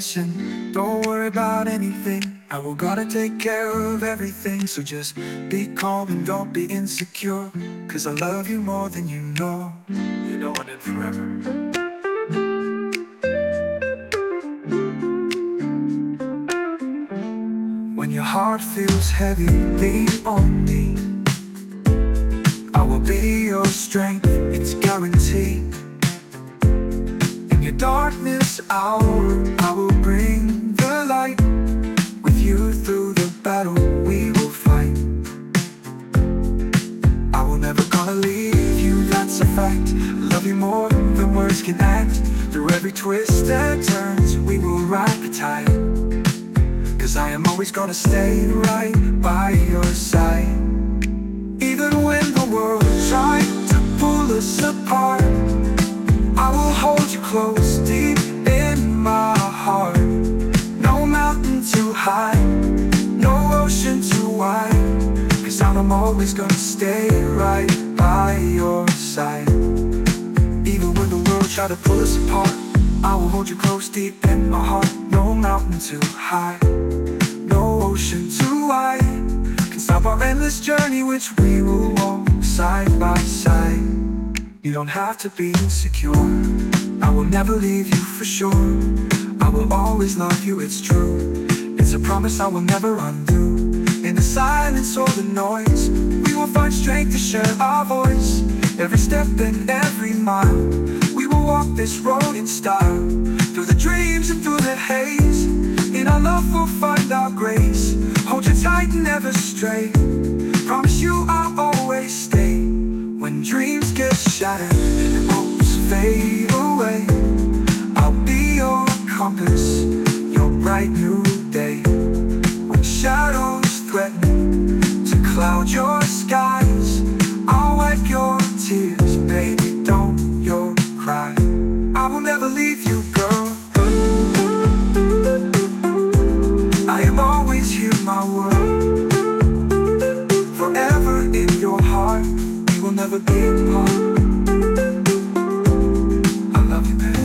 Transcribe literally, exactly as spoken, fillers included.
listen, don't worry about anything. I will gotta take care of everything. So just be calm and don't be insecure, cause I love you more than you know. You know I did forever. When your heart feels heavy, lean on me. I will be your strength, it's guaranteed. In your darkness hour, I will bring the light. With you through the battle, we will fight. I will never gonna leave you, that's a fact. Love you more than words can act. Through every twist and turns, we will ride the tide. Cause I am always gonna stay right by your side. Even when the world tries to pull us apart, I will hold you close deep in my heart. No mountain too high, no ocean too wide, cause I'm always gonna stay right by your side. Even when the world tries to pull us apart, I will hold you close deep in my heart. No mountain too high, no ocean too wide, can stop our endless journey, which we will walk side by side. You don't have to be insecure, I will never leave you for sure. I will always love you, it's true. It's a promise I will never undo. In the silence or the noise, we will find strength to share our voice. Every step and every mile, we will walk this road in style. Through the dreams and through the haze, in our love we'll find our grace. Hold you tight and never stray, promise you I'll always stay. When dreams get shattered and hopes fade away, I'll be your compass, your bright new day. When shadows threaten to cloud your skies, I'll wipe your tears, baby, don't you cry. I will never leave you, girl. I am always here, my world. Forever in your heart, we will never be apart. I love you, baby.